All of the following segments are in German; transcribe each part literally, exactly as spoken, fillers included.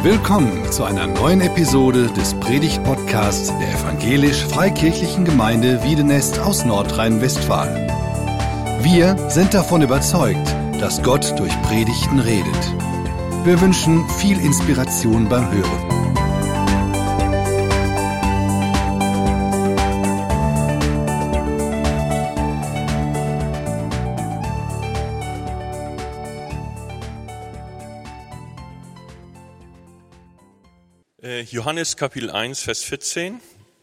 Willkommen zu einer neuen Episode des Predigt-Podcasts der Evangelisch-Freikirchlichen Gemeinde Wiedenest aus Nordrhein-Westfalen. Wir sind davon überzeugt, dass Gott durch Predigten redet. Wir wünschen viel Inspiration beim Hören. Johannes Kapitel eins, Vers vierzehn.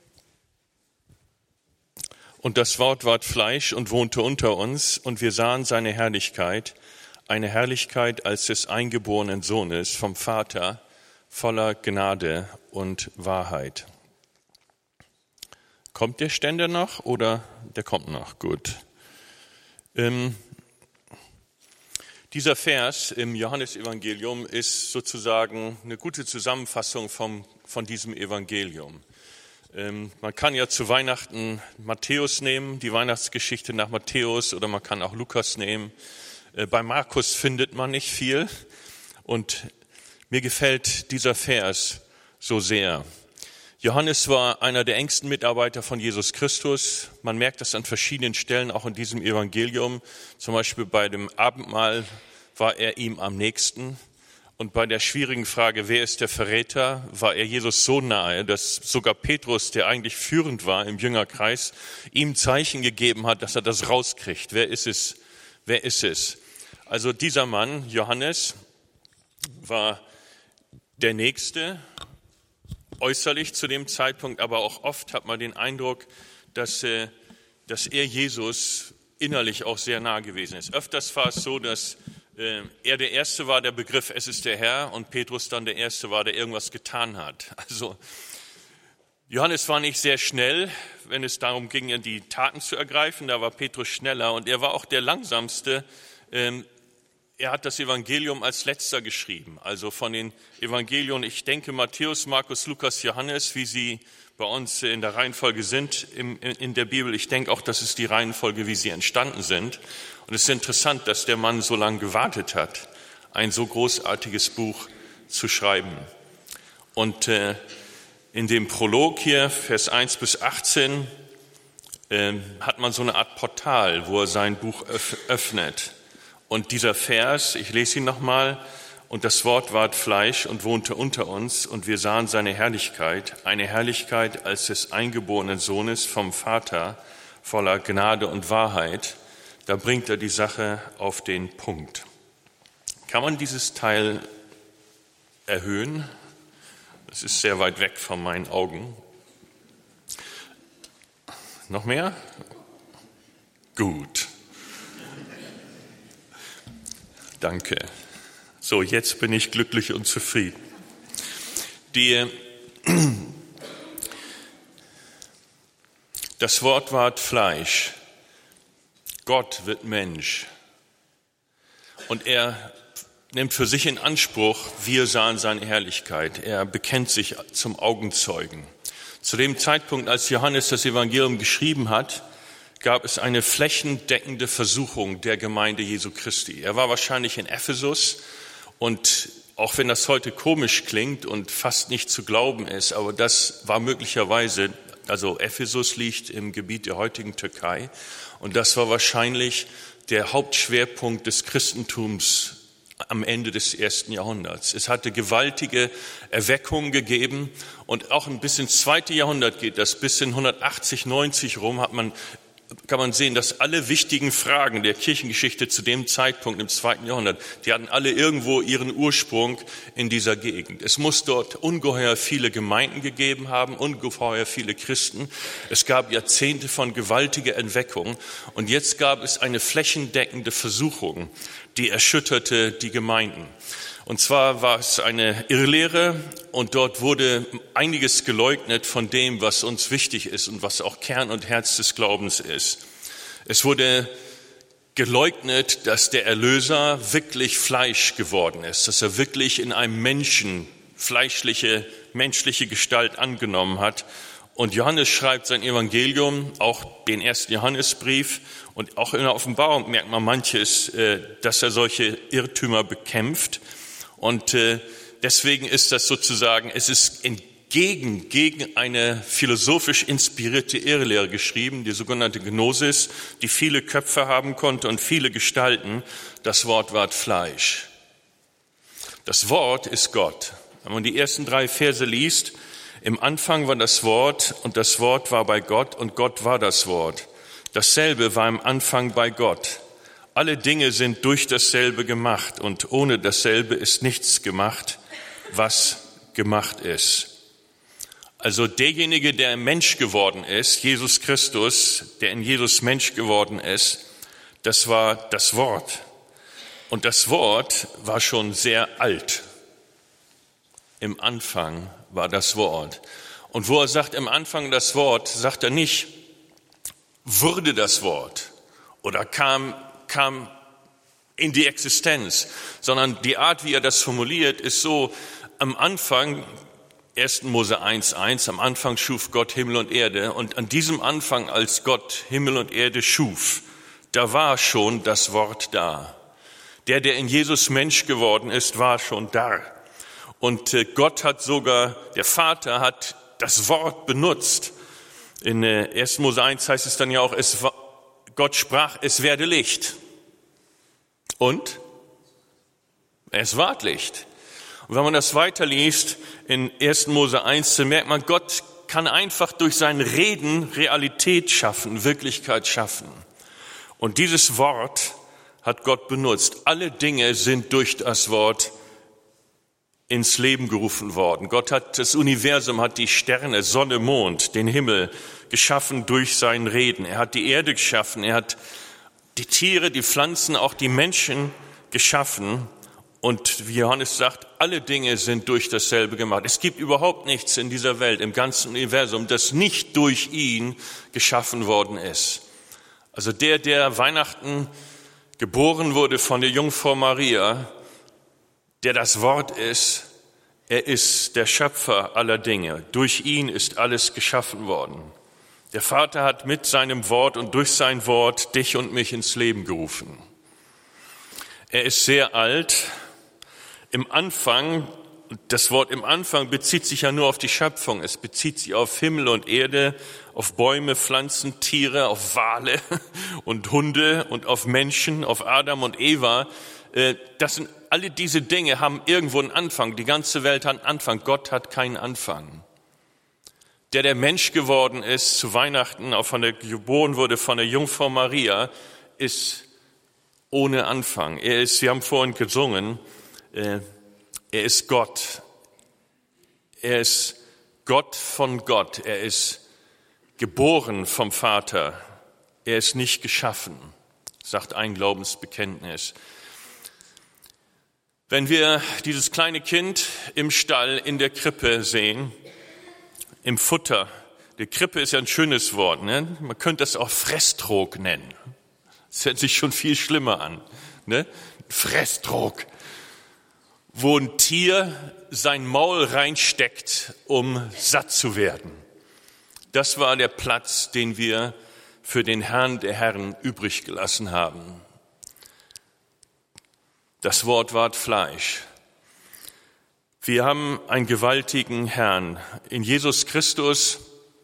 Und das Wort ward Fleisch und wohnte unter uns, und wir sahen seine Herrlichkeit, eine Herrlichkeit als des eingeborenen Sohnes vom Vater, voller Gnade und Wahrheit. Kommt der Ständer noch oder der kommt noch? Gut. Ähm, Dieser Vers im Johannesevangelium ist sozusagen eine gute Zusammenfassung vom, von diesem Evangelium. Ähm, man kann ja zu Weihnachten Matthäus nehmen, die Weihnachtsgeschichte nach Matthäus, oder man kann auch Lukas nehmen. Äh, bei Markus findet man nicht viel, und mir gefällt dieser Vers so sehr. Johannes war einer der engsten Mitarbeiter von Jesus Christus. Man merkt das an verschiedenen Stellen, auch in diesem Evangelium. Zum Beispiel bei dem Abendmahl war er ihm am nächsten. Und bei der schwierigen Frage, wer ist der Verräter, war er Jesus so nahe, dass sogar Petrus, der eigentlich führend war im Jüngerkreis, ihm Zeichen gegeben hat, dass er das rauskriegt. Wer ist es? Wer ist es? Also dieser Mann, Johannes, war der Nächste, äußerlich zu dem Zeitpunkt, aber auch oft hat man den Eindruck, dass, äh, dass er Jesus innerlich auch sehr nah gewesen ist. Öfters war es so, dass äh, er der Erste war, der Begriff, es ist der Herr, und Petrus dann der Erste war, der irgendwas getan hat. Also Johannes war nicht sehr schnell, wenn es darum ging, die Taten zu ergreifen, da war Petrus schneller, und er war auch der Langsamste. Ähm, Er hat das Evangelium als letzter geschrieben, also von den Evangelien, ich denke Matthäus, Markus, Lukas, Johannes, wie sie bei uns in der Reihenfolge sind in der Bibel. Ich denke auch, das ist die Reihenfolge, wie sie entstanden sind. Und es ist interessant, dass der Mann so lange gewartet hat, ein so großartiges Buch zu schreiben. Und äh, in dem Prolog hier, Vers eins bis achtzehn, äh, hat man so eine Art Portal, wo er sein Buch öff- öffnet. Und dieser Vers, ich lese ihn nochmal, und das Wort ward Fleisch und wohnte unter uns, und wir sahen seine Herrlichkeit, eine Herrlichkeit als des eingeborenen Sohnes vom Vater, voller Gnade und Wahrheit. Da bringt er die Sache auf den Punkt. Kann man dieses Teil erhöhen? Das ist sehr weit weg von meinen Augen. Noch mehr? Gut. Danke. So, jetzt bin ich glücklich und zufrieden. Die, das Wort ward Fleisch. Gott wird Mensch. Und er nimmt für sich in Anspruch, wir sahen seine Herrlichkeit. Er bekennt sich zum Augenzeugen. Zu dem Zeitpunkt, als Johannes das Evangelium geschrieben hat, gab es eine flächendeckende Versuchung der Gemeinde Jesu Christi. Er war wahrscheinlich in Ephesus, und auch wenn das heute komisch klingt und fast nicht zu glauben ist, aber das war möglicherweise, also Ephesus liegt im Gebiet der heutigen Türkei, und das war wahrscheinlich der Hauptschwerpunkt des Christentums am Ende des ersten Jahrhunderts. Es hatte gewaltige Erweckungen gegeben, und auch ein bis ins zweite Jahrhundert geht das, bis in hundertachtzig, neunzig rum hat man kann man sehen, dass alle wichtigen Fragen der Kirchengeschichte zu dem Zeitpunkt im zweiten Jahrhundert, die hatten alle irgendwo ihren Ursprung in dieser Gegend. Es muss dort ungeheuer viele Gemeinden gegeben haben, ungeheuer viele Christen. Es gab Jahrzehnte von gewaltiger Entweckung, und jetzt gab es eine flächendeckende Versuchung, die erschütterte die Gemeinden. Und zwar war es eine Irrlehre, und dort wurde einiges geleugnet von dem, was uns wichtig ist und was auch Kern und Herz des Glaubens ist. Es wurde geleugnet, dass der Erlöser wirklich Fleisch geworden ist, dass er wirklich in einem Menschen fleischliche, menschliche Gestalt angenommen hat. Und Johannes schreibt sein Evangelium, auch den ersten Johannesbrief, und auch in der Offenbarung merkt man manches, dass er solche Irrtümer bekämpft. Und äh, deswegen ist das sozusagen, es ist entgegen, gegen eine philosophisch inspirierte Irrlehre geschrieben, die sogenannte Gnosis, die viele Köpfe haben konnte und viele Gestalten. Das Wort ward Fleisch. Das Wort ist Gott. Wenn man die ersten drei Verse liest, im Anfang war das Wort und das Wort war bei Gott und Gott war das Wort. Dasselbe war im Anfang bei Gott. Alle Dinge sind durch dasselbe gemacht und ohne dasselbe ist nichts gemacht, was gemacht ist. Also derjenige, der Mensch geworden ist, Jesus Christus, der in Jesus Mensch geworden ist, das war das Wort. Und das Wort war schon sehr alt. Im Anfang war das Wort. Und wo er sagt, im Anfang das Wort, sagt er nicht, wurde das Wort oder kam, kam in die Existenz, sondern die Art, wie er das formuliert, ist so, am Anfang, ersten Mose eins eins, am Anfang schuf Gott Himmel und Erde und an diesem Anfang, als Gott Himmel und Erde schuf, da war schon das Wort da. Der, der in Jesus Mensch geworden ist, war schon da. Und Gott hat sogar, der Vater hat das Wort benutzt. In ersten Mose eins heißt es dann ja auch, es war, Gott sprach, es werde Licht. Und es ward Licht. Und wenn man das weiterliest in ersten Mose eins, dann merkt man, Gott kann einfach durch sein Reden Realität schaffen, Wirklichkeit schaffen. Und dieses Wort hat Gott benutzt. Alle Dinge sind durch das Wort ins Leben gerufen worden. Gott hat das Universum, hat die Sterne, Sonne, Mond, den Himmel geschaffen durch sein Reden. Er hat die Erde geschaffen, er hat die Tiere, die Pflanzen, auch die Menschen geschaffen. Und wie Johannes sagt, alle Dinge sind durch dasselbe gemacht. Es gibt überhaupt nichts in dieser Welt, im ganzen Universum, das nicht durch ihn geschaffen worden ist. Also der, der Weihnachten geboren wurde von der Jungfrau Maria, der das Wort ist, er ist der Schöpfer aller Dinge. Durch ihn ist alles geschaffen worden. Der Vater hat mit seinem Wort und durch sein Wort dich und mich ins Leben gerufen. Er ist sehr alt. Im Anfang, das Wort im Anfang bezieht sich ja nur auf die Schöpfung. Es bezieht sich auf Himmel und Erde, auf Bäume, Pflanzen, Tiere, auf Wale und Hunde und auf Menschen, auf Adam und Eva. Das sind, alle diese Dinge haben irgendwo einen Anfang. Die ganze Welt hat einen Anfang. Gott hat keinen Anfang. Der, der Mensch geworden ist, zu Weihnachten, auch von der, geboren wurde von der Jungfrau Maria, ist ohne Anfang. Er ist, wir haben vorhin gesungen, äh, er ist Gott. Er ist Gott von Gott. Er ist geboren vom Vater. Er ist nicht geschaffen, sagt ein Glaubensbekenntnis. Wenn wir dieses kleine Kind im Stall, in der Krippe sehen, im Futter, die Krippe ist ja ein schönes Wort, ne? Man könnte das auch Fresstrog nennen. Das hört sich schon viel schlimmer an, ne? Fresstrog, wo ein Tier sein Maul reinsteckt, um satt zu werden. Das war der Platz, den wir für den Herrn der Herren übrig gelassen haben. Das Wort ward Fleisch. Wir haben einen gewaltigen Herrn. In Jesus Christus,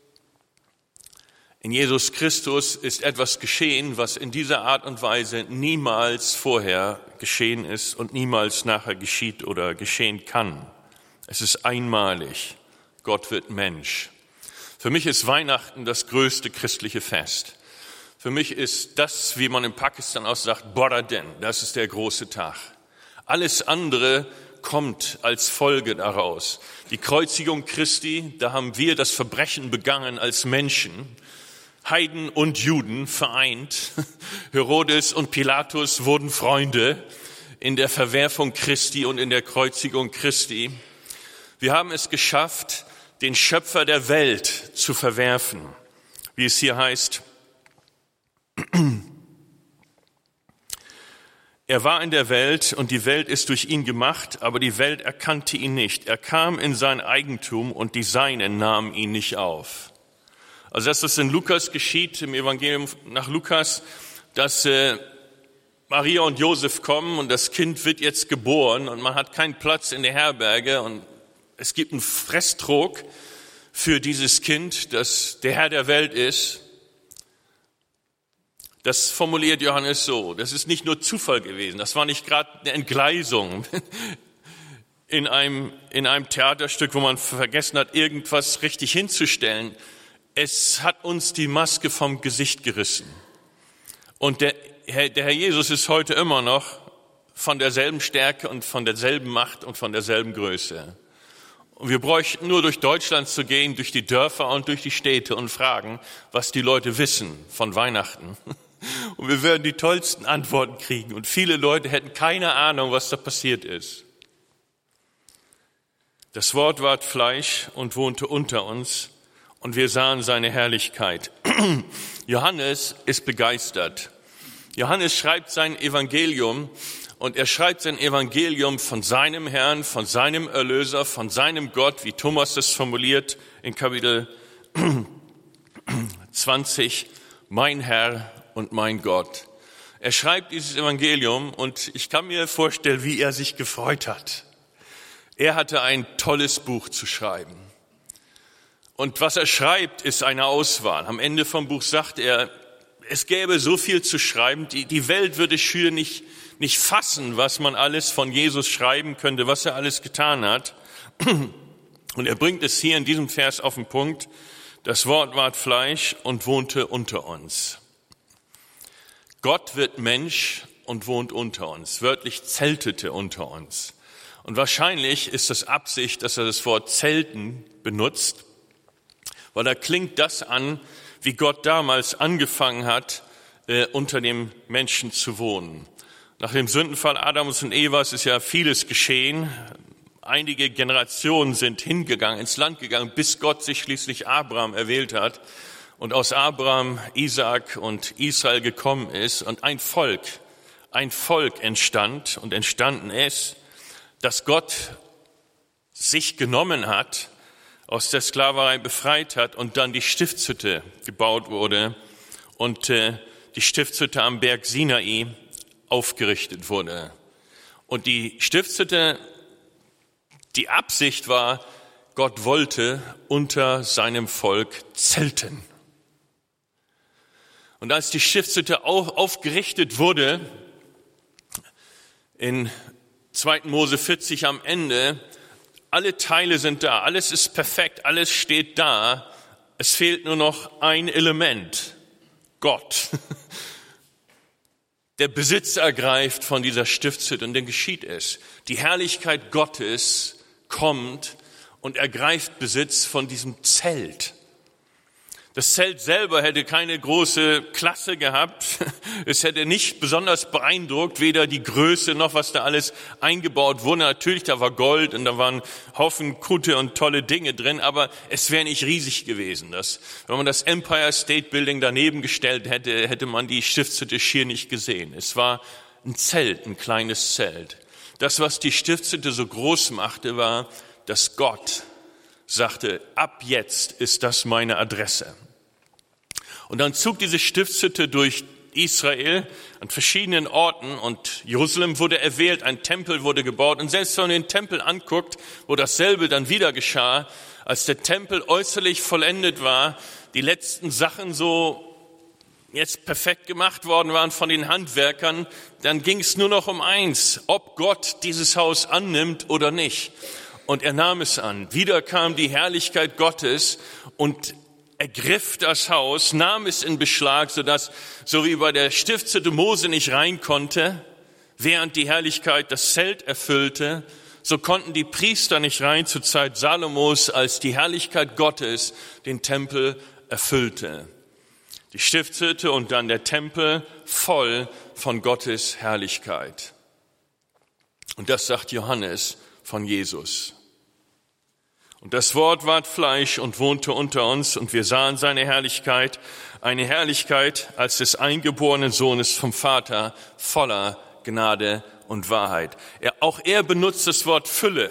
in Jesus Christus ist etwas geschehen, was in dieser Art und Weise niemals vorher geschehen ist und niemals nachher geschieht oder geschehen kann. Es ist einmalig. Gott wird Mensch. Für mich ist Weihnachten das größte christliche Fest. Für mich ist das, wie man in Pakistan auch sagt, Boradin, das ist der große Tag. Alles andere kommt als Folge daraus. Die Kreuzigung Christi, da haben wir das Verbrechen begangen als Menschen, Heiden und Juden vereint. Herodes und Pilatus wurden Freunde in der Verwerfung Christi und in der Kreuzigung Christi. Wir haben es geschafft, den Schöpfer der Welt zu verwerfen, wie es hier heißt. Er war in der Welt und die Welt ist durch ihn gemacht, aber die Welt erkannte ihn nicht. Er kam in sein Eigentum und die Seinen nahmen ihn nicht auf. Also dass das in Lukas geschieht, im Evangelium nach Lukas, dass äh, Maria und Josef kommen und das Kind wird jetzt geboren und man hat keinen Platz in der Herberge und es gibt einen Fresstrog für dieses Kind, das der Herr der Welt ist. Das formuliert Johannes so, das ist nicht nur Zufall gewesen, das war nicht gerade eine Entgleisung in einem, in einem Theaterstück, wo man vergessen hat, irgendwas richtig hinzustellen. Es hat uns die Maske vom Gesicht gerissen. Und der, der Herr Jesus ist heute immer noch von derselben Stärke und von derselben Macht und von derselben Größe. Und wir bräuchten nur durch Deutschland zu gehen, durch die Dörfer und durch die Städte und fragen, was die Leute wissen von Weihnachten. Und wir würden die tollsten Antworten kriegen. Und viele Leute hätten keine Ahnung, was da passiert ist. Das Wort ward Fleisch und wohnte unter uns. Und wir sahen seine Herrlichkeit. Johannes ist begeistert. Johannes schreibt sein Evangelium und er schreibt sein Evangelium von seinem Herrn, von seinem Erlöser, von seinem Gott, wie Thomas das formuliert in Kapitel zwanzig, mein Herr und mein Gott. Er schreibt dieses Evangelium und ich kann mir vorstellen, wie er sich gefreut hat. Er hatte ein tolles Buch zu schreiben. Und was er schreibt, ist eine Auswahl. Am Ende vom Buch sagt er, es gäbe so viel zu schreiben, die, die Welt würde schier nicht, nicht fassen, was man alles von Jesus schreiben könnte, was er alles getan hat. Und er bringt es hier in diesem Vers auf den Punkt, das Wort ward Fleisch und wohnte unter uns. Gott wird Mensch und wohnt unter uns, wörtlich zeltete unter uns. Und wahrscheinlich ist das Absicht, dass er das Wort zelten benutzt, weil da klingt das an, wie Gott damals angefangen hat, äh, unter dem Menschen zu wohnen. Nach dem Sündenfall Adams und Evas ist ja vieles geschehen. Einige Generationen sind hingegangen, ins Land gegangen, bis Gott sich schließlich Abraham erwählt hat und aus Abraham, Isaak und Israel gekommen ist und ein Volk, ein Volk entstand und entstanden ist, dass Gott sich genommen hat, aus der Sklaverei befreit hat und dann die Stiftshütte gebaut wurde und äh, die Stiftshütte am Berg Sinai aufgerichtet wurde. Und die Stiftshütte, die Absicht war, Gott wollte unter seinem Volk zelten. Und als die Stiftshütte auf, aufgerichtet wurde, in zweiten Mose vierzig am Ende, alle Teile sind da, alles ist perfekt, alles steht da. Es fehlt nur noch ein Element, Gott. Der Besitz ergreift von dieser Stiftshütte und dann geschieht es. Die Herrlichkeit Gottes kommt und ergreift Besitz von diesem Zelt. Das Zelt selber hätte keine große Klasse gehabt. Es hätte nicht besonders beeindruckt, weder die Größe noch was da alles eingebaut wurde. Natürlich, da war Gold und da waren Haufen gute und tolle Dinge drin, aber es wäre nicht riesig gewesen. Das, wenn man das Empire State Building daneben gestellt hätte, hätte man die Stiftshütte schier nicht gesehen. Es war ein Zelt, ein kleines Zelt. Das, was die Stiftshütte so groß machte, war, dass Gott sagte, ab jetzt ist das meine Adresse. Und dann zog diese Stiftshütte durch Israel an verschiedenen Orten und Jerusalem wurde erwählt, ein Tempel wurde gebaut. Und selbst wenn man den Tempel anguckt, wo dasselbe dann wieder geschah, als der Tempel äußerlich vollendet war, die letzten Sachen so jetzt perfekt gemacht worden waren von den Handwerkern, dann ging es nur noch um eins, ob Gott dieses Haus annimmt oder nicht. Und er nahm es an. Wieder kam die Herrlichkeit Gottes und ergriff das Haus, nahm es in Beschlag, sodass, so wie bei der Stiftshütte Mose nicht rein konnte, während die Herrlichkeit das Zelt erfüllte, so konnten die Priester nicht rein zur Zeit Salomos, als die Herrlichkeit Gottes den Tempel erfüllte. Die Stiftshütte und dann der Tempel voll von Gottes Herrlichkeit. Und das sagt Johannes von Jesus. Und das Wort ward Fleisch und wohnte unter uns, und wir sahen seine Herrlichkeit, eine Herrlichkeit als des eingeborenen Sohnes vom Vater, voller Gnade und Wahrheit. Er, auch er benutzt das Wort Fülle.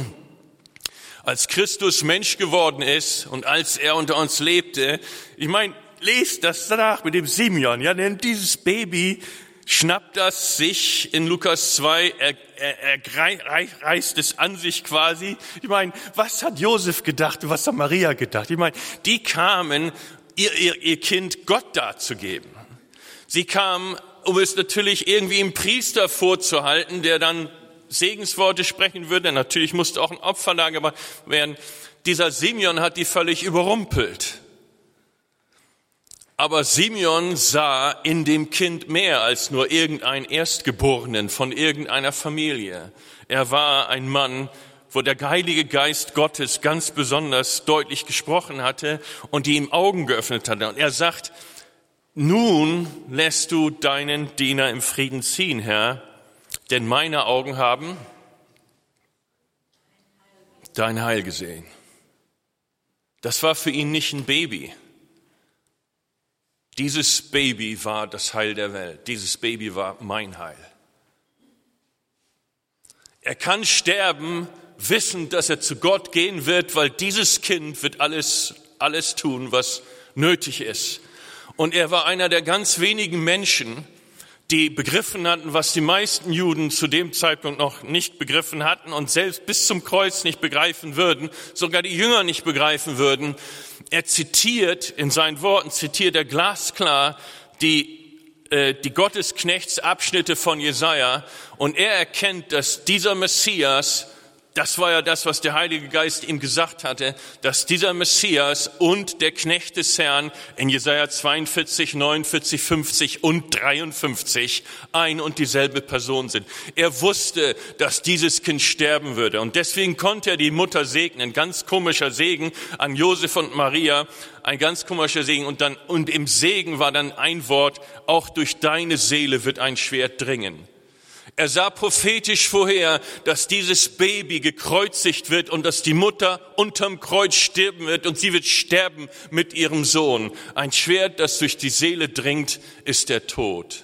Als Christus Mensch geworden ist und als er unter uns lebte, ich meine, lest das danach mit dem Simeon, ja, denn dieses Baby schnappt das sich in Lukas zwei, er, er, er reißt es an sich quasi. Ich meine, was hat Josef gedacht, was hat Maria gedacht? Ich meine, die kamen, ihr, ihr, ihr Kind Gott darzugeben. Sie kamen, um es natürlich irgendwie im Priester vorzuhalten, der dann Segensworte sprechen würde. Natürlich musste auch ein Opfer dargebracht werden. Dieser Simeon hat die völlig überrumpelt. Aber Simeon sah in dem Kind mehr als nur irgendeinen Erstgeborenen von irgendeiner Familie. Er war ein Mann, wo der Heilige Geist Gottes ganz besonders deutlich gesprochen hatte und die ihm Augen geöffnet hatte. Und er sagt, nun lässt du deinen Diener im Frieden ziehen, Herr, denn meine Augen haben dein Heil gesehen. Das war für ihn nicht ein Baby. Dieses Baby war das Heil der Welt. Dieses Baby war mein Heil. Er kann sterben, wissend, dass er zu Gott gehen wird, weil dieses Kind wird alles, alles tun, was nötig ist. Und er war einer der ganz wenigen Menschen, die begriffen hatten, was die meisten Juden zu dem Zeitpunkt noch nicht begriffen hatten und selbst bis zum Kreuz nicht begreifen würden, sogar die Jünger nicht begreifen würden. Er zitiert, in seinen Worten zitiert er glasklar die, äh, die Gottesknechtsabschnitte von Jesaja und er erkennt, dass dieser Messias, das war ja das, was der Heilige Geist ihm gesagt hatte, dass dieser Messias und der Knecht des Herrn in Jesaja zweiundvierzig, neunundvierzig, fünfzig und dreiundfünfzig ein und dieselbe Person sind. Er wusste, dass dieses Kind sterben würde und deswegen konnte er die Mutter segnen. Ganz komischer Segen an Josef und Maria, ein ganz komischer Segen und dann und im Segen war dann ein Wort: Auch durch deine Seele wird ein Schwert dringen. Er sah prophetisch vorher, dass dieses Baby gekreuzigt wird und dass die Mutter unterm Kreuz sterben wird und sie wird sterben mit ihrem Sohn. Ein Schwert, das durch die Seele dringt, ist der Tod.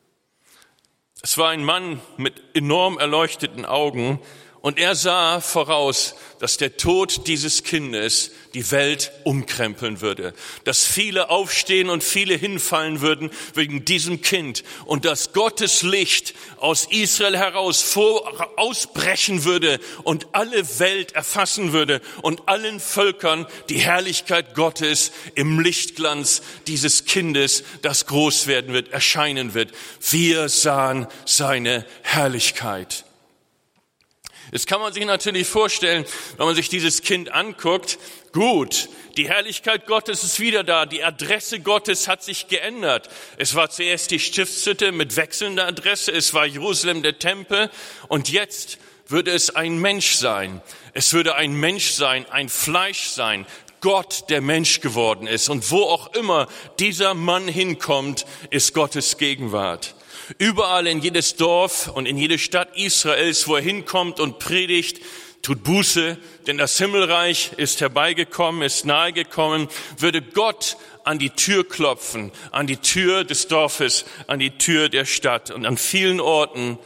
Es war ein Mann mit enorm erleuchteten Augen und er sah voraus, dass der Tod dieses Kindes die Welt umkrempeln würde, dass viele aufstehen und viele hinfallen würden wegen diesem Kind und dass Gottes Licht aus Israel heraus vor, ausbrechen würde und alle Welt erfassen würde und allen Völkern die Herrlichkeit Gottes im Lichtglanz dieses Kindes, das groß werden wird, erscheinen wird. Wir sahen seine Herrlichkeit. Jetzt kann man sich natürlich vorstellen, wenn man sich dieses Kind anguckt, gut, die Herrlichkeit Gottes ist wieder da, die Adresse Gottes hat sich geändert. Es war zuerst die Stiftshütte mit wechselnder Adresse, es war Jerusalem der Tempel und jetzt würde es ein Mensch sein. Es würde ein Mensch sein, ein Fleisch sein, Gott, der Mensch geworden ist. Und wo auch immer dieser Mann hinkommt, ist Gottes Gegenwart. Überall in jedes Dorf und in jede Stadt Israels, wo er hinkommt und predigt, tut Buße, denn das Himmelreich ist herbeigekommen, ist nahegekommen, würde Gott an die Tür klopfen, an die Tür des Dorfes, an die Tür der Stadt. Und an vielen Orten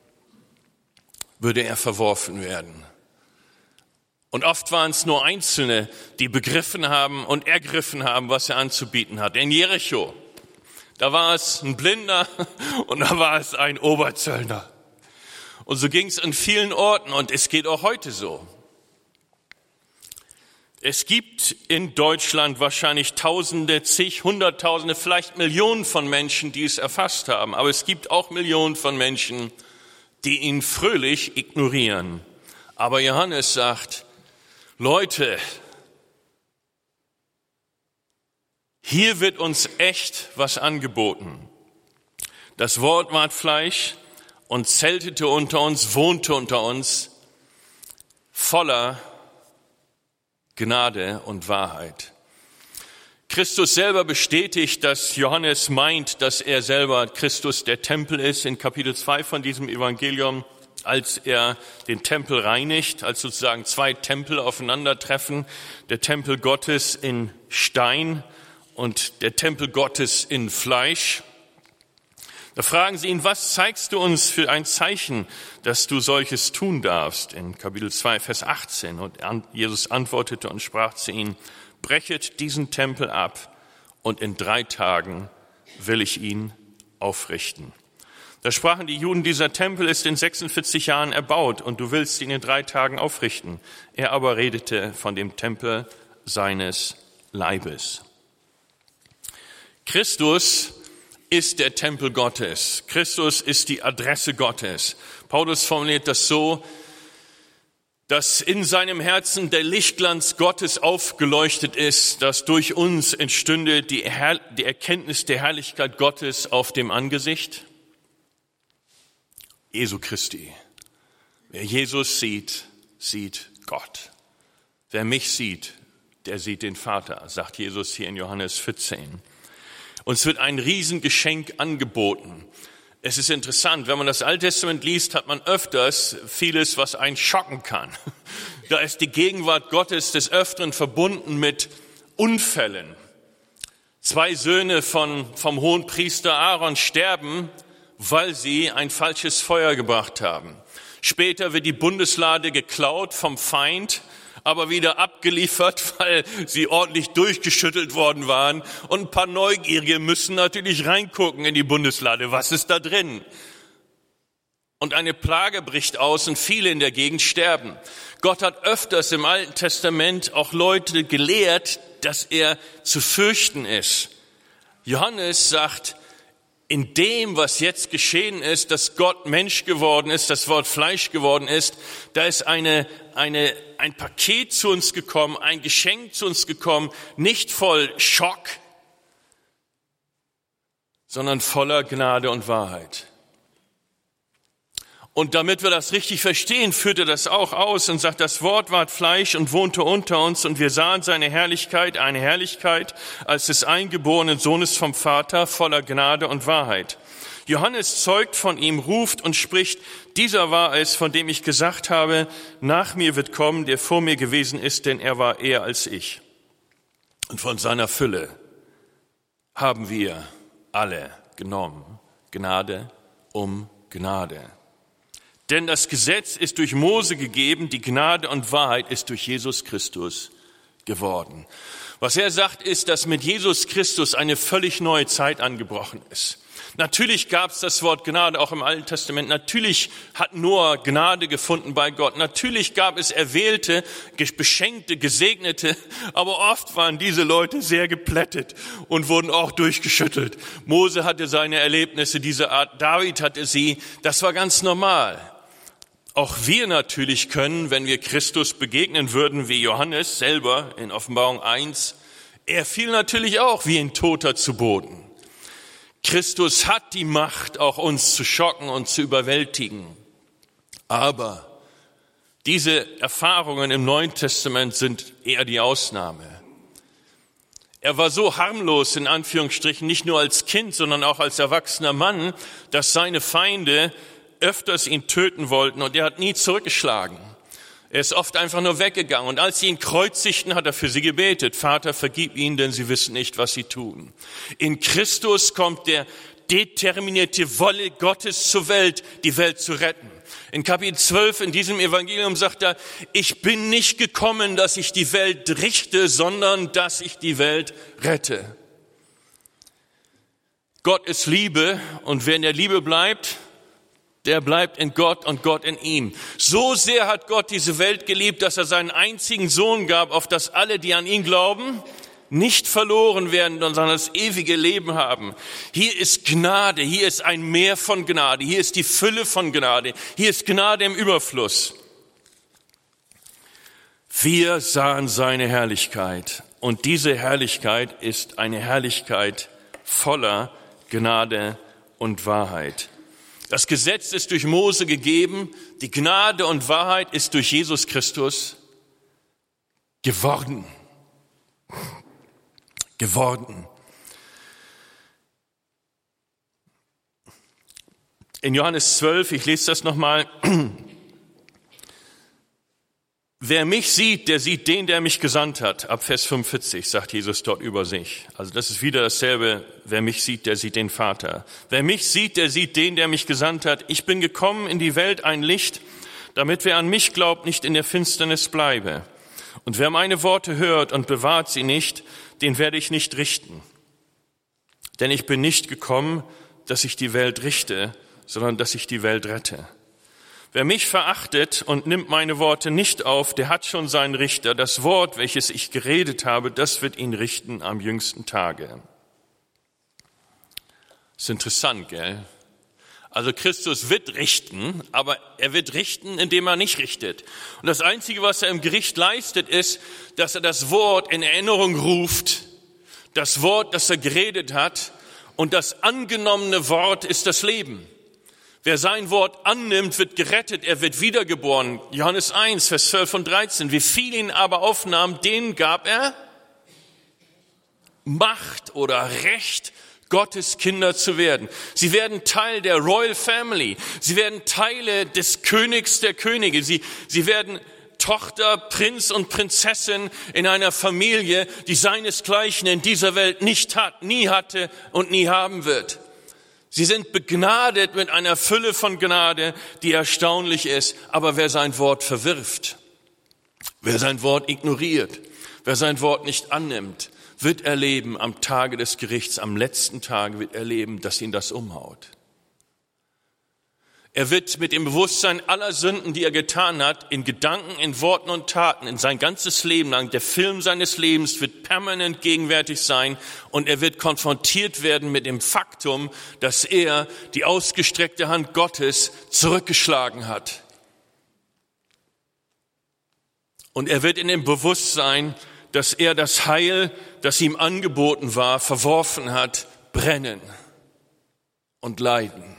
würde er verworfen werden. Und oft waren es nur Einzelne, die begriffen haben und ergriffen haben, was er anzubieten hat. In Jericho, da war es ein Blinder und da war es ein Oberzöllner. Und so ging es an vielen Orten und es geht auch heute so. Es gibt in Deutschland wahrscheinlich Tausende, zig, Hunderttausende, vielleicht Millionen von Menschen, die es erfasst haben. Aber es gibt auch Millionen von Menschen, die ihn fröhlich ignorieren. Aber Johannes sagt, Leute, hier wird uns echt was angeboten. Das Wort ward Fleisch und zeltete unter uns, wohnte unter uns, voller Gnade und Wahrheit. Christus selber bestätigt, dass Johannes meint, dass er selber Christus der Tempel ist, in Kapitel zwei von diesem Evangelium, als er den Tempel reinigt, als sozusagen zwei Tempel aufeinandertreffen, der Tempel Gottes in Stein und der Tempel Gottes in Fleisch. Da fragen sie ihn, was zeigst du uns für ein Zeichen, dass du solches tun darfst? In Kapitel zwei, Vers achtzehn. Und Jesus antwortete und sprach zu ihnen, brechet diesen Tempel ab und in drei Tagen will ich ihn aufrichten. Da sprachen die Juden, dieser Tempel ist in sechsundvierzig Jahren erbaut und du willst ihn in drei Tagen aufrichten. Er aber redete von dem Tempel seines Leibes. Christus ist der Tempel Gottes. Christus ist die Adresse Gottes. Paulus formuliert das so, dass in seinem Herzen der Lichtglanz Gottes aufgeleuchtet ist, dass durch uns entstünde die, Herr- die Erkenntnis der Herrlichkeit Gottes auf dem Angesicht Jesu Christi. Wer Jesus sieht, sieht Gott. Wer mich sieht, der sieht den Vater, sagt Jesus hier in Johannes vierzehn. Uns wird ein Riesengeschenk angeboten. Es ist interessant, wenn man das Alte Testament liest, hat man öfters vieles, was einen schocken kann. Da ist die Gegenwart Gottes des Öfteren verbunden mit Unfällen. Zwei Söhne von, vom Hohenpriester Aaron sterben, weil sie ein falsches Feuer gebracht haben. Später wird die Bundeslade geklaut vom Feind, aber wieder abgeliefert, weil sie ordentlich durchgeschüttelt worden waren. Und ein paar Neugierige müssen natürlich reingucken in die Bundeslade. Was ist da drin? Und eine Plage bricht aus und viele in der Gegend sterben. Gott hat öfters im Alten Testament auch Leute gelehrt, dass er zu fürchten ist. Johannes sagt, in dem, was jetzt geschehen ist, dass Gott Mensch geworden ist, das Wort Fleisch geworden ist, da ist eine, eine, ein Paket zu uns gekommen, ein Geschenk zu uns gekommen, nicht voll Schock, sondern voller Gnade und Wahrheit. Und damit wir das richtig verstehen, führt er das auch aus und sagt, das Wort ward Fleisch und wohnte unter uns und wir sahen seine Herrlichkeit, eine Herrlichkeit als des eingeborenen Sohnes vom Vater, voller Gnade und Wahrheit. Johannes zeugt von ihm, ruft und spricht, dieser war es, von dem ich gesagt habe, nach mir wird kommen, der vor mir gewesen ist, denn er war eher als ich. Und von seiner Fülle haben wir alle genommen, Gnade um Gnade. Denn das Gesetz ist durch Mose gegeben, die Gnade und Wahrheit ist durch Jesus Christus geworden. Was er sagt, ist, dass mit Jesus Christus eine völlig neue Zeit angebrochen ist. Natürlich gab es das Wort Gnade auch im Alten Testament. Natürlich hat Noah Gnade gefunden bei Gott. Natürlich gab es Erwählte, Beschenkte, Gesegnete. Aber oft waren diese Leute sehr geplättet und wurden auch durchgeschüttelt. Mose hatte seine Erlebnisse dieser Art. David hatte sie. Das war ganz normal. Auch wir natürlich können, wenn wir Christus begegnen würden, wie Johannes selber in Offenbarung eins, er fiel natürlich auch wie ein Toter zu Boden. Christus hat die Macht, auch uns zu schocken und zu überwältigen. Aber diese Erfahrungen im Neuen Testament sind eher die Ausnahme. Er war so harmlos, in Anführungsstrichen, nicht nur als Kind, sondern auch als erwachsener Mann, dass seine Feinde öfters ihn töten wollten und er hat nie zurückgeschlagen. Er ist oft einfach nur weggegangen und als sie ihn kreuzigten, hat er für sie gebetet. Vater, vergib ihnen, denn sie wissen nicht, was sie tun. In Christus kommt der determinierte Wolle Gottes zur Welt, die Welt zu retten. In Kapitel zwölf in diesem Evangelium sagt er, ich bin nicht gekommen, dass ich die Welt richte, sondern dass ich die Welt rette. Gott ist Liebe und wer in der Liebe bleibt, der bleibt in Gott und Gott in ihm. So sehr hat Gott diese Welt geliebt, dass er seinen einzigen Sohn gab, auf dass alle, die an ihn glauben, nicht verloren werden, sondern das ewige Leben haben. Hier ist Gnade, hier ist ein Meer von Gnade, hier ist die Fülle von Gnade, hier ist Gnade im Überfluss. Wir sahen seine Herrlichkeit und diese Herrlichkeit ist eine Herrlichkeit voller Gnade und Wahrheit. Das Gesetz ist durch Mose gegeben, die Gnade und Wahrheit ist durch Jesus Christus geworden. Geworden. In Johannes zwölf, ich lese das nochmal. Wer mich sieht, der sieht den, der mich gesandt hat. Ab Vers fünfundvierzig sagt Jesus dort über sich. Also das ist wieder dasselbe. Wer mich sieht, der sieht den Vater. Wer mich sieht, der sieht den, der mich gesandt hat. Ich bin gekommen in die Welt ein Licht, damit wer an mich glaubt, nicht in der Finsternis bleibe. Und wer meine Worte hört und bewahrt sie nicht, den werde ich nicht richten. Denn ich bin nicht gekommen, dass ich die Welt richte, sondern dass ich die Welt rette. Wer mich verachtet und nimmt meine Worte nicht auf, der hat schon seinen Richter. Das Wort, welches ich geredet habe, das wird ihn richten am jüngsten Tage. Das ist interessant, gell? Also Christus wird richten, aber er wird richten, indem er nicht richtet. Und das Einzige, was er im Gericht leistet, ist, dass er das Wort in Erinnerung ruft. Das Wort, das er geredet hat. Und das angenommene Wort ist das Leben. Wer sein Wort annimmt, wird gerettet, er wird wiedergeboren. Johannes eins, Vers zwölf und dreizehn. Wie viele ihn aber aufnahmen, denen gab er Macht oder Recht, Gottes Kinder zu werden. Sie werden Teil der Royal Family. Sie werden Teile des Königs der Könige. Sie, sie werden Tochter, Prinz und Prinzessin in einer Familie, die seinesgleichen in dieser Welt nicht hat, nie hatte und nie haben wird. Sie sind begnadet mit einer Fülle von Gnade, die erstaunlich ist. Aber wer sein Wort verwirft, wer sein Wort ignoriert, wer sein Wort nicht annimmt, wird erleben am Tage des Gerichts, am letzten Tag wird erleben, dass ihn das umhaut. Er wird mit dem Bewusstsein aller Sünden, die er getan hat, in Gedanken, in Worten und Taten, in sein ganzes Leben lang, der Film seines Lebens wird permanent gegenwärtig sein und er wird konfrontiert werden mit dem Faktum, dass er die ausgestreckte Hand Gottes zurückgeschlagen hat. Und er wird in dem Bewusstsein, dass er das Heil, das ihm angeboten war, verworfen hat, brennen und leiden.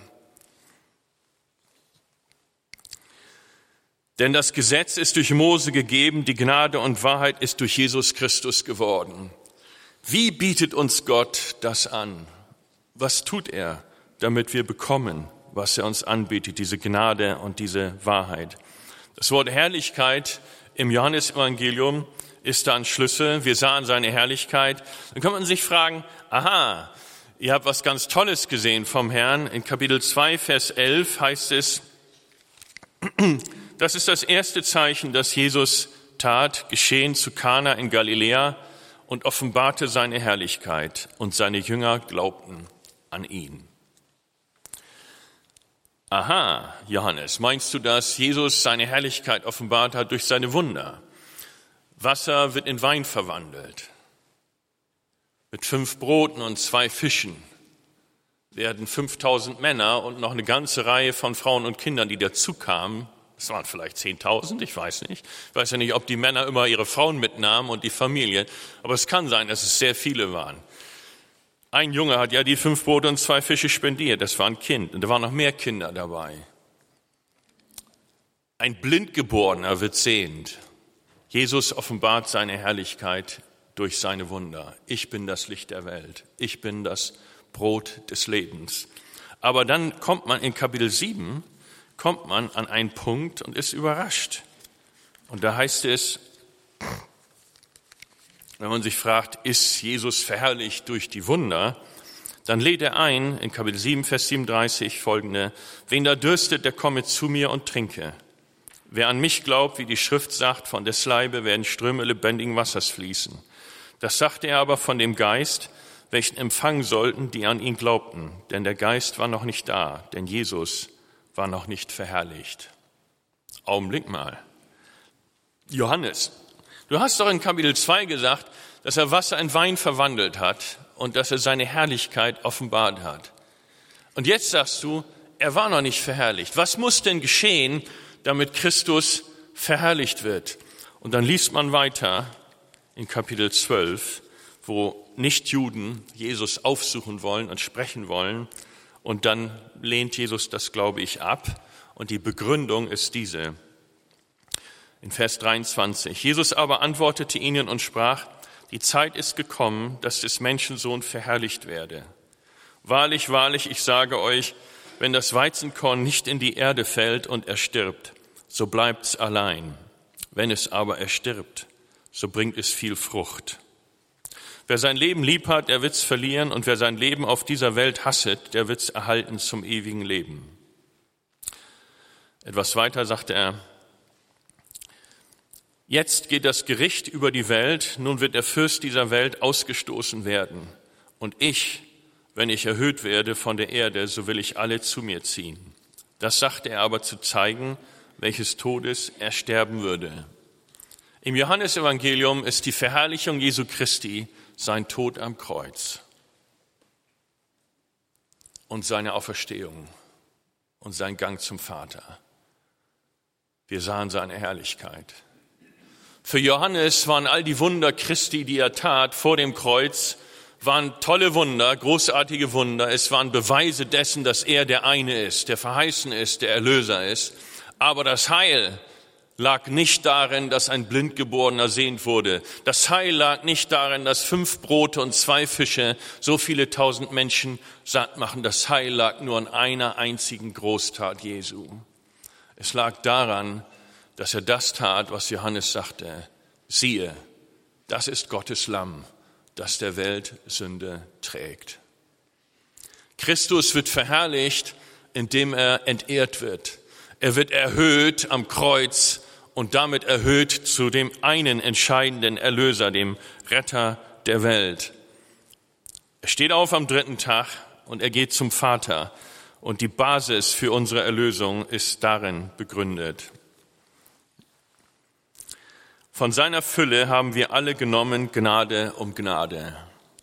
Denn das Gesetz ist durch Mose gegeben, die Gnade und Wahrheit ist durch Jesus Christus geworden. Wie bietet uns Gott das an? Was tut er, damit wir bekommen, was er uns anbietet, diese Gnade und diese Wahrheit? Das Wort Herrlichkeit im Johannesevangelium ist da ein Schlüssel. Wir sahen seine Herrlichkeit. Dann kann man sich fragen, aha, ihr habt was ganz Tolles gesehen vom Herrn. In Kapitel zwei, Vers elf heißt es, das ist das erste Zeichen, das Jesus tat, geschehen zu Kana in Galiläa und offenbarte seine Herrlichkeit und seine Jünger glaubten an ihn. Aha, Johannes, meinst du, dass Jesus seine Herrlichkeit offenbart hat durch seine Wunder? Wasser wird in Wein verwandelt. Mit fünf Broten und zwei Fischen werden fünftausend Männer und noch eine ganze Reihe von Frauen und Kindern, die dazu kamen, es waren vielleicht zehntausend, ich weiß nicht. Ich weiß ja nicht, ob die Männer immer ihre Frauen mitnahmen und die Familie. Aber es kann sein, dass es sehr viele waren. Ein Junge hat ja die fünf Brote und zwei Fische spendiert. Das war ein Kind. Und da waren noch mehr Kinder dabei. Ein Blindgeborener wird sehend. Jesus offenbart seine Herrlichkeit durch seine Wunder. Ich bin das Licht der Welt. Ich bin das Brot des Lebens. Aber dann kommt man in Kapitel sieben, kommt man an einen Punkt und ist überrascht. Und da heißt es, wenn man sich fragt, ist Jesus verherrlicht durch die Wunder, dann lädt er ein, in Kapitel sieben, Vers siebenunddreißig folgende, wen da dürstet, der komme zu mir und trinke. Wer an mich glaubt, wie die Schrift sagt, von des Leibe werden Ströme lebendigen Wassers fließen. Das sagte er aber von dem Geist, welchen empfangen sollten, die an ihn glaubten. Denn der Geist war noch nicht da, denn Jesus war noch nicht verherrlicht. Augenblick mal. Johannes, du hast doch in Kapitel zwei gesagt, dass er Wasser in Wein verwandelt hat und dass er seine Herrlichkeit offenbart hat. Und jetzt sagst du, er war noch nicht verherrlicht. Was muss denn geschehen, damit Christus verherrlicht wird? Und dann liest man weiter in Kapitel zwölf, wo Nichtjuden Jesus aufsuchen wollen und sprechen wollen. Und dann lehnt Jesus das, glaube ich, ab. Und die Begründung ist diese. In Vers dreiundzwanzig. Jesus aber antwortete ihnen und sprach, die Zeit ist gekommen, dass des Menschensohn verherrlicht werde. Wahrlich, wahrlich, ich sage euch, wenn das Weizenkorn nicht in die Erde fällt und erstirbt, so bleibt's allein. Wenn es aber erstirbt, so bringt es viel Frucht. Wer sein Leben lieb hat, der wird's verlieren, und wer sein Leben auf dieser Welt hasset, der wird's erhalten zum ewigen Leben. Etwas weiter sagte er, jetzt geht das Gericht über die Welt, nun wird der Fürst dieser Welt ausgestoßen werden. Und ich Wenn ich erhöht werde von der Erde, so will ich alle zu mir ziehen. Das sagte er aber zu zeigen, welches Todes er sterben würde. Im Johannesevangelium ist die Verherrlichung Jesu Christi sein Tod am Kreuz und seine Auferstehung und sein Gang zum Vater. Wir sahen seine Herrlichkeit. Für Johannes waren all die Wunder Christi, die er tat vor dem Kreuz, waren tolle Wunder, großartige Wunder. Es waren Beweise dessen, dass er der eine ist, der verheißen ist, der Erlöser ist. Aber das Heil lag nicht darin, dass ein Blindgeborener sehend wurde. Das Heil lag nicht darin, dass fünf Brote und zwei Fische so viele tausend Menschen satt machen. Das Heil lag nur an einer einzigen Großtat Jesu. Es lag daran, dass er das tat, was Johannes sagte. Siehe, das ist Gottes Lamm, das der Welt Sünde trägt. Christus wird verherrlicht, indem er entehrt wird. Er wird erhöht am Kreuz und damit erhöht zu dem einen entscheidenden Erlöser, dem Retter der Welt. Er steht auf am dritten Tag und er geht zum Vater. Und die Basis für unsere Erlösung ist darin begründet. Von seiner Fülle haben wir alle genommen, Gnade um Gnade.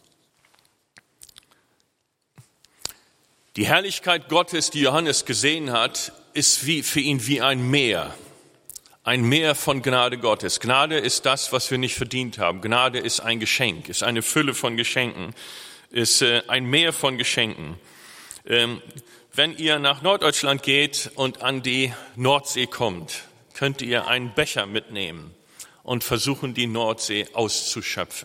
Die Herrlichkeit Gottes, die Johannes gesehen hat, ist wie, für ihn wie ein Meer. Ein Meer von Gnade Gottes. Gnade ist das, was wir nicht verdient haben. Gnade ist ein Geschenk, ist eine Fülle von Geschenken, ist äh, ein Meer von Geschenken. Ähm, wenn ihr nach Norddeutschland geht und an die Nordsee kommt, könnt ihr einen Becher mitnehmen und versuchen, die Nordsee auszuschöpfen.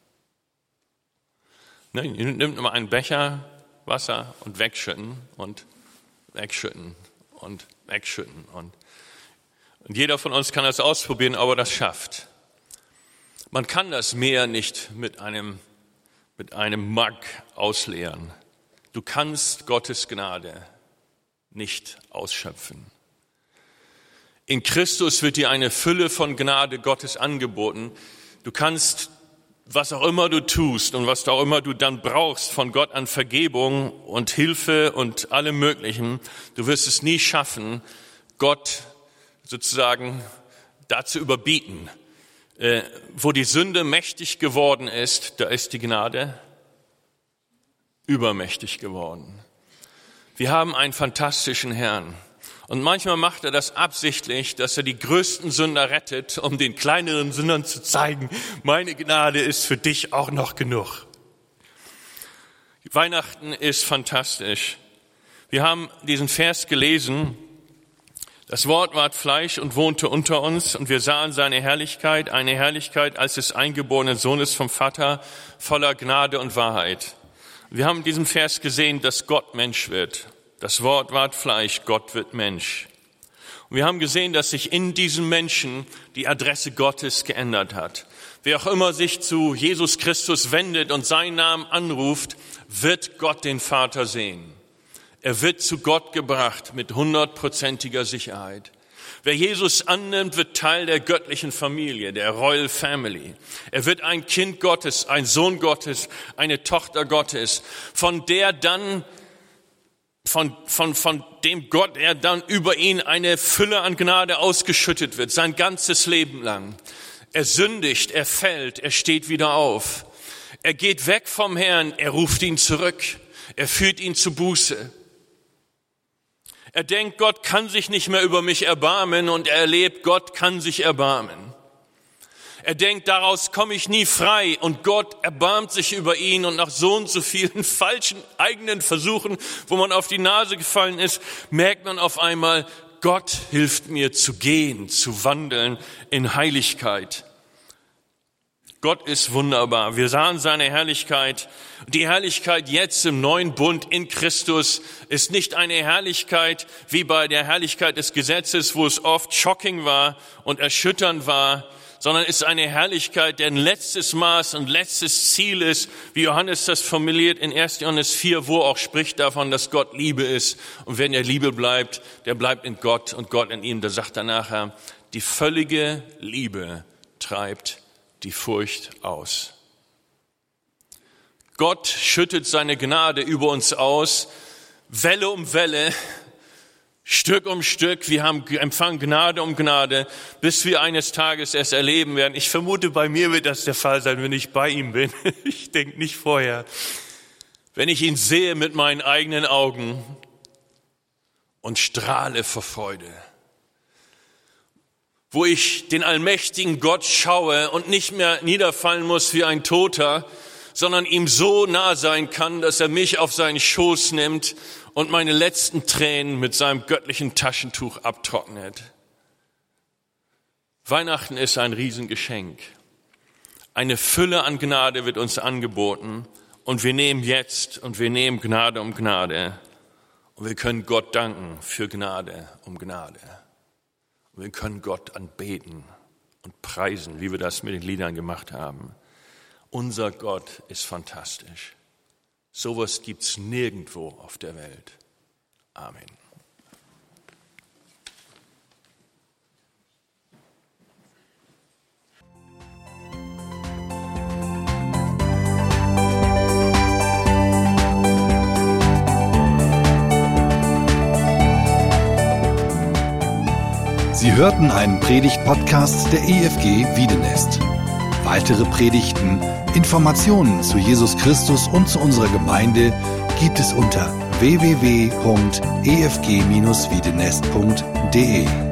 Ne, ihr nehmt immer einen Becher Wasser und wegschütten und wegschütten und wegschütten. Und, und jeder von uns kann das ausprobieren, aber das schafft. Man kann das Meer nicht mit einem, mit einem Mug ausleeren. Du kannst Gottes Gnade nicht ausschöpfen. In Christus wird dir eine Fülle von Gnade Gottes angeboten. Du kannst, was auch immer du tust und was auch immer du dann brauchst von Gott an Vergebung und Hilfe und allem Möglichen, du wirst es nie schaffen, Gott sozusagen dazu überbieten. Äh, wo die Sünde mächtig geworden ist, da ist die Gnade übermächtig geworden. Wir haben einen fantastischen Herrn. Und manchmal macht er das absichtlich, dass er die größten Sünder rettet, um den kleineren Sündern zu zeigen, meine Gnade ist für dich auch noch genug. Weihnachten ist fantastisch. Wir haben diesen Vers gelesen. Das Wort ward Fleisch und wohnte unter uns, und wir sahen seine Herrlichkeit, eine Herrlichkeit als des eingeborenen Sohnes vom Vater, voller Gnade und Wahrheit. Wir haben in diesem Vers gesehen, dass Gott Mensch wird. Das Wort ward Fleisch, Gott wird Mensch. Und wir haben gesehen, dass sich in diesem Menschen die Adresse Gottes geändert hat. Wer auch immer sich zu Jesus Christus wendet und seinen Namen anruft, wird Gott den Vater sehen. Er wird zu Gott gebracht mit hundertprozentiger Sicherheit. Wer Jesus annimmt, wird Teil der göttlichen Familie, der Royal Family. Er wird ein Kind Gottes, ein Sohn Gottes, eine Tochter Gottes, von der dann Von, von, von dem Gott, er dann über ihn eine Fülle an Gnade ausgeschüttet wird, sein ganzes Leben lang. Er sündigt, er fällt, er steht wieder auf. Er geht weg vom Herrn, er ruft ihn zurück, er führt ihn zu Buße. Er denkt, Gott kann sich nicht mehr über mich erbarmen, und er erlebt, Gott kann sich erbarmen. Er denkt, daraus komme ich nie frei, und Gott erbarmt sich über ihn, und nach so und so vielen falschen eigenen Versuchen, wo man auf die Nase gefallen ist, merkt man auf einmal, Gott hilft mir zu gehen, zu wandeln in Heiligkeit. Gott ist wunderbar. Wir sahen seine Herrlichkeit. Die Herrlichkeit jetzt im neuen Bund in Christus ist nicht eine Herrlichkeit wie bei der Herrlichkeit des Gesetzes, wo es oft shocking war und erschütternd war, sondern ist eine Herrlichkeit, deren letztes Maß und letztes Ziel ist, wie Johannes das formuliert in erster Johannes vier, wo auch spricht davon, dass Gott Liebe ist. Und wenn er Liebe bleibt, der bleibt in Gott und Gott in ihm. Da sagt er nachher, die völlige Liebe treibt die Furcht aus. Gott schüttet seine Gnade über uns aus, Welle um Welle, Stück um Stück. Wir haben empfangen Gnade um Gnade, bis wir eines Tages es erleben werden. Ich vermute, bei mir wird das der Fall sein, wenn ich bei ihm bin. Ich denke nicht vorher. Wenn ich ihn sehe mit meinen eigenen Augen und strahle vor Freude. Wo ich den allmächtigen Gott schaue und nicht mehr niederfallen muss wie ein Toter, sondern ihm so nah sein kann, dass er mich auf seinen Schoß nimmt und meine letzten Tränen mit seinem göttlichen Taschentuch abtrocknet. Weihnachten ist ein Riesengeschenk. Eine Fülle an Gnade wird uns angeboten und wir nehmen jetzt und wir nehmen Gnade um Gnade und wir können Gott danken für Gnade um Gnade. Und wir können Gott anbeten und preisen, wie wir das mit den Liedern gemacht haben. Unser Gott ist fantastisch. Sowas gibt's nirgendwo auf der Welt. Amen. Sie hörten einen Predigt-Podcast der E F G Wiedenest. Weitere Predigten, Informationen zu Jesus Christus und zu unserer Gemeinde gibt es unter w w w punkt e f g dash wiedenest punkt d e.